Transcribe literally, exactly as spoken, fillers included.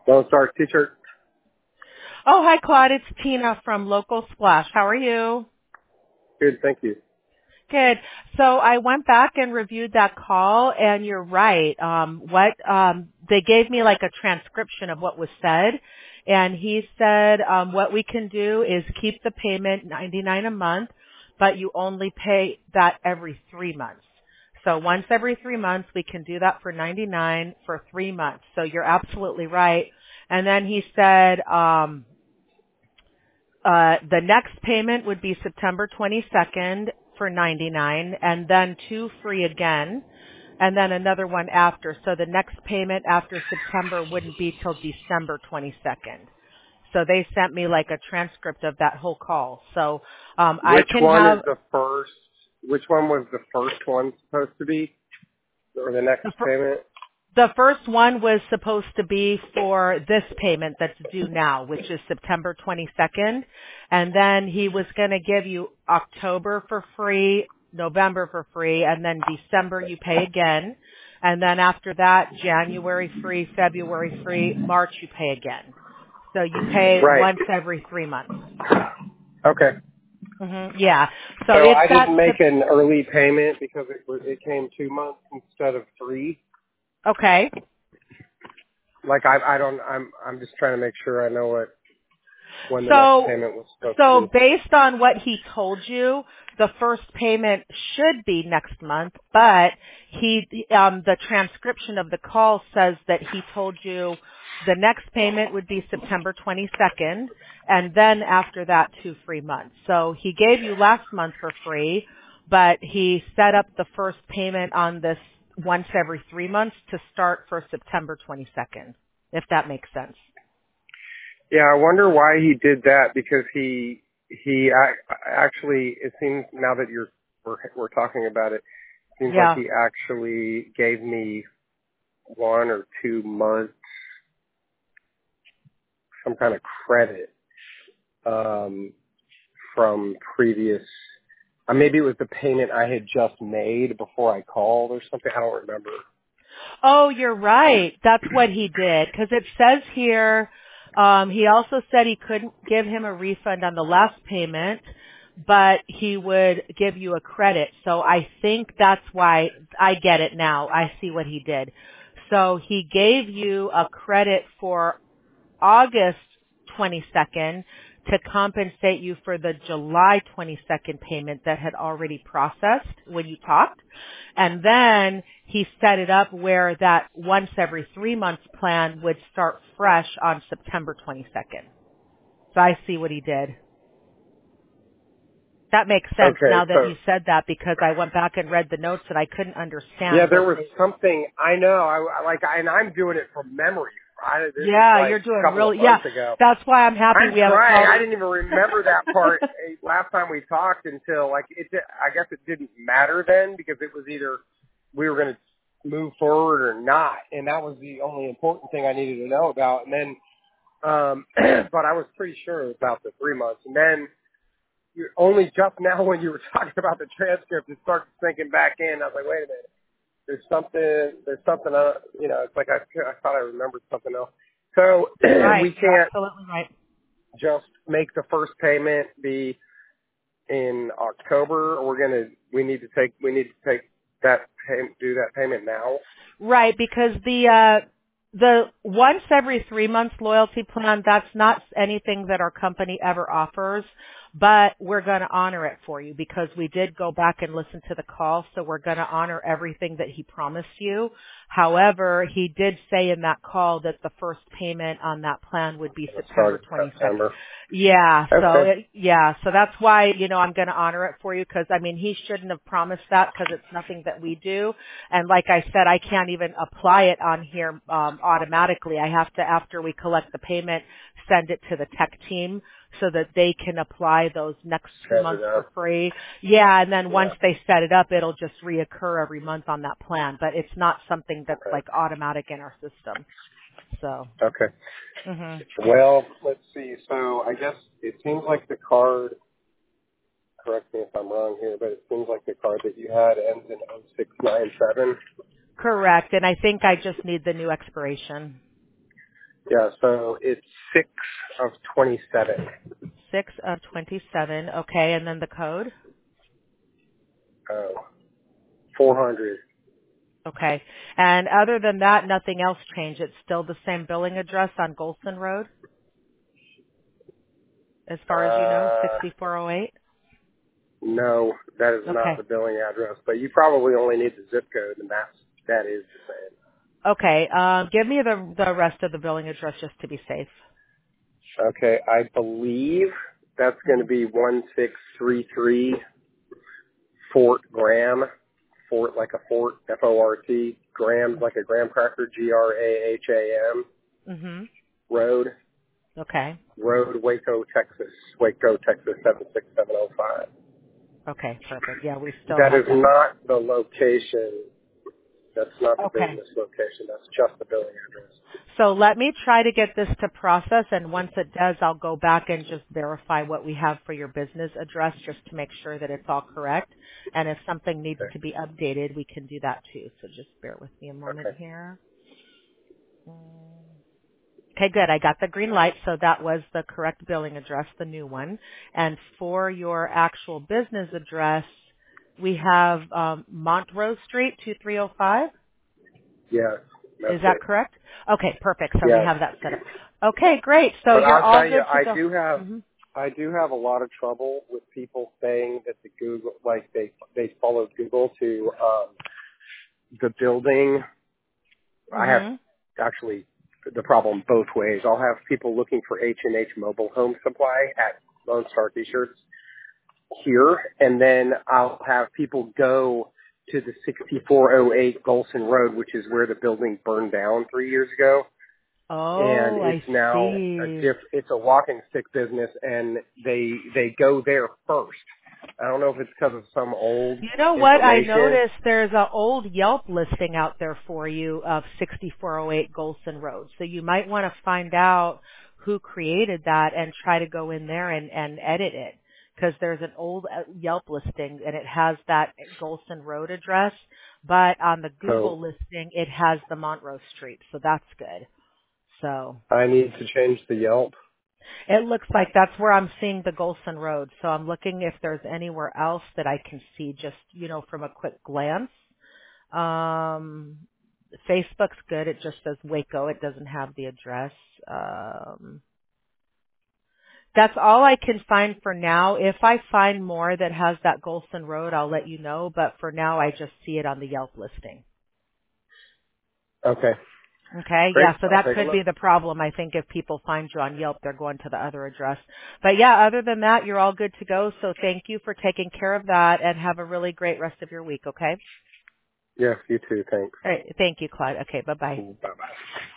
Lone Star T-shirt. Oh, hi, Claude. It's Tina from Local Splash. How are you? Good, thank you. Good. So I went back and reviewed that call, and you're right. Um, what um, they gave me like a transcription of what was said, and he said um, what we can do is keep the payment ninety-nine a month, but you only pay that every three months. So once every three months, we can do that for ninety-nine for three months. So you're absolutely right. And then he said. Um, Uh, the next payment would be September twenty-second for ninety-nine, and then two free again, and then another one after. So the next payment after September wouldn't be till December twenty-second. So they sent me like a transcript of that whole call. So um, I Which can one is have the first? Which one was the first one supposed to be, or the next the, fir- payment? the first one was supposed to be for this payment that's due now, which is September twenty-second. And then he was going to give you October for free, November for free, and then December you pay again. And then after that, January free, February free, March you pay again. So you pay Right. once every three months. Okay. hmm Yeah. So So it's I that. didn't make an early payment because it was it came two months instead of three. Okay. Like I I don't I'm I'm just trying to make sure I know what when the next So, payment was supposed to so be. based on what he told you, the first payment should be next month, but he, um, the transcription of the call says that he told you the next payment would be September twenty-second, and then after that, two free months. So he gave you last month for free, but he set up the first payment on this once every three months to start for September twenty-second, if that makes sense. Yeah, I wonder why he did that because he he ac- actually it seems now that you're we're we're talking about it, it seems like Yeah. he actually gave me one or two months some kind of credit um from previous uh, maybe it was the payment I had just made before I called or something. I don't remember. Oh, you're right. That's what he did. Because it says here, um, he also said he couldn't give him a refund on the last payment, but he would give you a credit. So I think that's why I get it now. I see what he did. So he gave you a credit for August twenty-second to compensate you for the July twenty-second payment that had already processed when you talked. And then he set it up where that once every three months plan would start fresh on September twenty-second. So I see what he did. That makes sense Okay, now that so you said that because I went back and read the notes and I couldn't understand yeah, there what was they. something I know. I I- like, I, and I'm doing it from memory. I, this is Yeah, like you're a doing couple of really, yeah, months ago. that's why I'm happy I'm we have a trying. call. I didn't even remember that part eh, last time we talked until like it. di- I guess it didn't matter then because it was either we were going to move forward or not, and that was the only important thing I needed to know about. And then, um, but I was pretty sure about the three months, and then. You, only just now when you were talking about the transcript, it started sinking back in. I was like, wait a minute. There's something, there's something, uh, you know, it's like I, I thought I remembered something else. So You're right. we You're can't absolutely right. just make the first payment be in October. We're going to, we need to take, we need to take that pay, do that payment now. Right, because the uh the once every three months loyalty plan, that's not anything that our company ever offers, but we're going to honor it for you because we did go back and listen to the call, so we're going to honor everything that he promised you. However, he did say in that call that the first payment on that plan would be It'll start September in twenty-second. September. Yeah, so Okay. it, yeah, so that's why, you know, I'm going to honor it for you because I mean, he shouldn't have promised that because it's nothing that we do. And like I said, I can't even apply it on here um, automatically. I have to, after we collect the payment, send it to the tech team so that they can apply those next two Set it months for up. free. Yeah, and then once Yeah. they set it up, it'll just reoccur every month on that plan. But it's not something that's Okay. like automatic in our system. So. Okay. Mhm. Well, let's see. So I guess it seems like the card, correct me if I'm wrong here, but it seems like the card that you had ends in oh six nine seven. Correct, and I think I just need the new expiration. Yeah, so it's six of twenty-seven. six of twenty-seven. Okay, and then the code? Oh, four hundred. Okay. And other than that, nothing else changed. It's still the same billing address on Golson Road, as far as you know, Uh, sixty-four oh eight? no, that is not Okay. the billing address, but you probably only need the zip code, and that's, that is the same. Okay. Um, give me the the rest of the billing address just to be safe. Okay, I believe that's going to be one six three three Fort Graham, Fort like a fort, F O R T, Graham like a graham cracker, G R A H A M, Mm-hmm. Road, Okay. Road, Waco, Texas, Waco, Texas, seven six seven oh five. Okay, perfect. Yeah, we still That have is that. not the location. That's not the Okay. business location. That's just the billing address. So let me try to get this to process, and once it does, I'll go back and just verify what we have for your business address just to make sure that it's all correct. And if something needs Okay. to be updated, we can do that too. So just bear with me a moment Okay. here. Mm. Okay, good. I got the green light, so that was the correct billing address, the new one. And for your actual business address, we have um, Montrose Street, two three oh five. Yes, that's Is that it. correct? Okay, perfect. So we Yes. have that set up. Okay, great. So But you're I'll all tell you, good to I go. do have, Mhm. I do have a lot of trouble with people saying that the Google, like they, they followed Google to, um, the building. I have Mhm. actually the problem both ways. I'll have people looking for H and H Mobile Home Supply at Lone Star T-shirts here, and then I'll have people go to the sixty-four oh eight Golson Road, which is where the building burned down three years ago, and Oh, it's I now a see. diff. It's a walking stick business, and they they go there first. I don't know if it's because of some old You know what? I information. noticed there's an old Yelp listing out there for you of sixty-four oh eight Golson Road. So you might want to find out who created that and try to go in there and, and edit it. Because there's an old uh, Yelp listing and it has that Golson Road address. But on the Google So listing, it has the Montrose Street. So that's good. So I need to change the Yelp. it looks like that's where I'm seeing the Golson Road. So I'm looking if there's anywhere else that I can see just, you know, from a quick glance. Um, Facebook's good. It just says Waco. It doesn't have the address. Um, that's all I can find for now. If I find more that has that Golson Road, I'll let you know. But for now, I just see it on the Yelp listing. Okay, Okay, great. yeah, so I'll that take a could look. be the problem. I think if people find you on Yelp, they're going to the other address. But yeah, other than that, you're all good to go. So thank you for taking care of that and have a really great rest of your week, okay? Yes, you too. Thanks. All right, thank you, Claude. Okay, bye-bye. Bye bye.